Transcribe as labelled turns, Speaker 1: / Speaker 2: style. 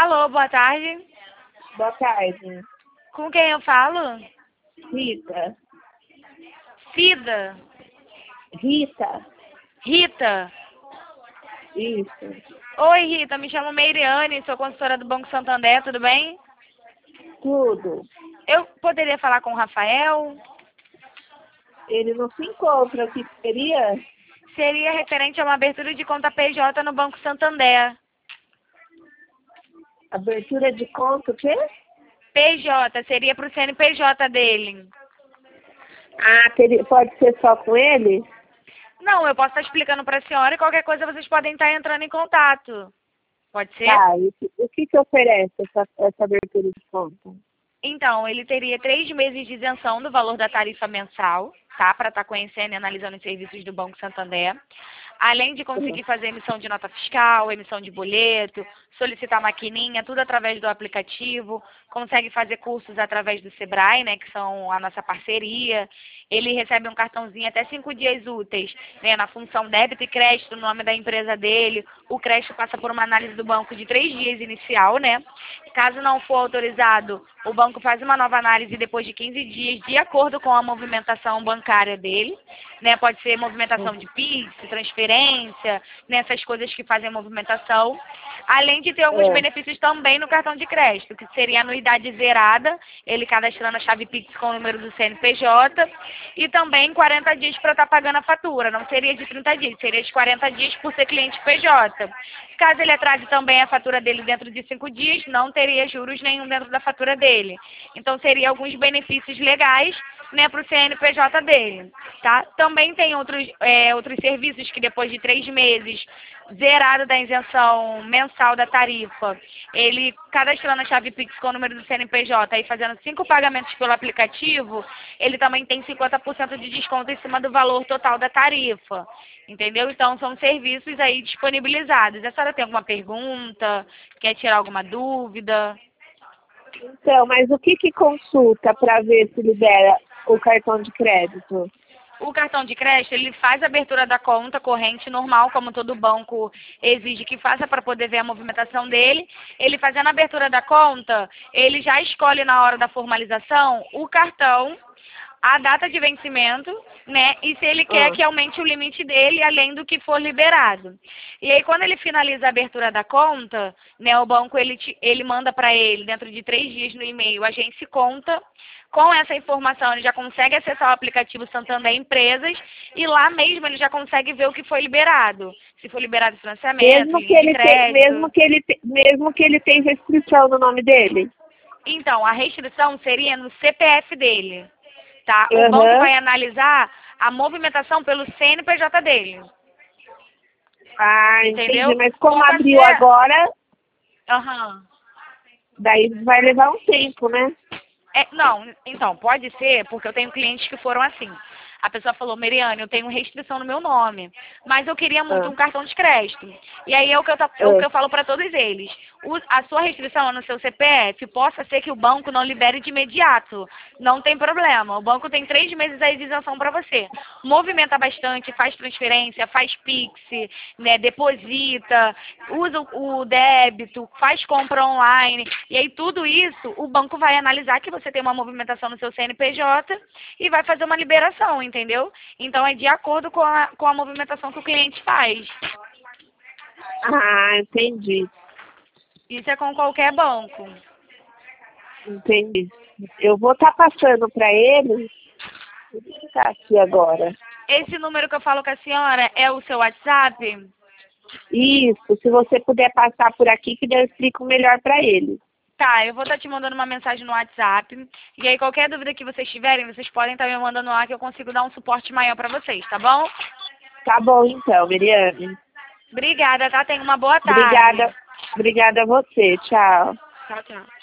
Speaker 1: Alô, boa tarde.
Speaker 2: Boa tarde.
Speaker 1: Com quem eu falo?
Speaker 2: Rita.
Speaker 1: Cida.
Speaker 2: Rita.
Speaker 1: Rita.
Speaker 2: Isso.
Speaker 1: Oi, Rita. Me chamo Meiriane, sou consultora do Banco Santander, tudo bem?
Speaker 2: Tudo.
Speaker 1: Eu poderia falar com o Rafael?
Speaker 2: Ele não se encontra. O que seria?
Speaker 1: Seria referente a uma abertura de conta PJ no Banco Santander.
Speaker 2: Abertura de conta, o quê?
Speaker 1: PJ, seria para o CNPJ dele.
Speaker 2: Ah, pode ser só com ele?
Speaker 1: Não, eu posso estar explicando para a senhora e qualquer coisa vocês podem estar entrando em contato. Pode ser?
Speaker 2: Tá, e o que oferece essa abertura de conta?
Speaker 1: Então, ele teria 3 meses de isenção do valor da tarifa mensal, tá? Para estar conhecendo e analisando os serviços do Banco Santander. Além de conseguir fazer emissão de nota fiscal, emissão de boleto, solicitar maquininha, tudo através do aplicativo. Consegue fazer cursos através do Sebrae, né? Que são a nossa parceria. Ele recebe um cartãozinho até 5 dias úteis, né? Na função débito e crédito, no nome da empresa dele. O crédito passa por uma análise do banco de 3 dias inicial, né? Caso não for autorizado, o banco faz uma nova análise depois de 15 dias, de acordo com a movimentação bancária dele, né? Pode ser movimentação de Pix, transferência, nessas coisas que fazem a movimentação. Além de ter alguns benefícios também no cartão de crédito, que seria anuidade zerada, ele cadastrando a chave Pix com o número do CNPJ, e também 40 dias para estar pagando a fatura. Não seria de 30 dias, seria de 40 dias por ser cliente PJ. Caso ele atrase também a fatura dele dentro de 5 dias, não teria juros nenhum dentro da fatura dele. Então, seria alguns benefícios legais, né, para o CNPJ dele, tá? Também tem outros serviços que depois de 3 meses, zerado da isenção mensal da tarifa, ele cadastrando a chave Pix com o número do CNPJ e fazendo 5 pagamentos pelo aplicativo, ele também tem 50% de desconto em cima do valor total da tarifa, entendeu? Então, são serviços aí disponibilizados. A senhora tem alguma pergunta? Quer tirar alguma dúvida?
Speaker 2: Então, mas o que consulta para ver se libera o cartão de crédito?
Speaker 1: O cartão de crédito, ele faz a abertura da conta corrente normal, como todo banco exige que faça para poder ver a movimentação dele. Ele fazendo a abertura da conta, ele já escolhe na hora da formalização o cartão, a data de vencimento, né? E se ele quer que aumente o limite dele além do que for liberado. E aí, quando ele finaliza a abertura da conta, né? O banco, ele manda para ele, dentro de 3 dias no e-mail, agência conta. Com essa informação, ele já consegue acessar o aplicativo Santander Empresas e lá mesmo ele já consegue ver o que foi liberado. Se foi liberado financiamento, linha de crédito.
Speaker 2: Mesmo que ele tenha restrição no nome dele?
Speaker 1: Então, a restrição seria no CPF dele. Tá? O banco vai analisar a movimentação pelo CNPJ dele.
Speaker 2: Ah,
Speaker 1: entendeu?
Speaker 2: Entendi. Mas como abriu agora, daí vai levar um tempo, né?
Speaker 1: Não, então, pode ser, porque eu tenho clientes que foram assim. A pessoa falou, Meiriane, eu tenho restrição no meu nome, mas eu queria muito um cartão de crédito. E aí é o que eu falo para todos eles. A sua restrição é no seu CPF, possa ser que o banco não libere de imediato. Não tem problema. O banco tem 3 meses aí de isenção para você. Movimenta bastante, faz transferência, faz Pix, né, deposita, usa o débito, faz compra online. E aí tudo isso, o banco vai analisar que você tem uma movimentação no seu CNPJ e vai fazer uma liberação, entendeu? Então é de acordo com a movimentação que o cliente faz.
Speaker 2: Ah, entendi.
Speaker 1: Isso é com qualquer banco.
Speaker 2: Entendi. Eu vou estar passando para ele. Deixa eu ficar aqui agora.
Speaker 1: Esse número que eu falo com a senhora é o seu WhatsApp?
Speaker 2: Isso, se você puder passar por aqui, que eu explico melhor para ele.
Speaker 1: Tá, eu vou estar te mandando uma mensagem no WhatsApp. E aí, qualquer dúvida que vocês tiverem, vocês podem estar me mandando lá que eu consigo dar um suporte maior para vocês, tá bom?
Speaker 2: Tá bom, então, Meiriane.
Speaker 1: Obrigada, tá? Tenha uma boa tarde.
Speaker 2: Obrigada a você. Tchau.
Speaker 1: Tchau, tchau.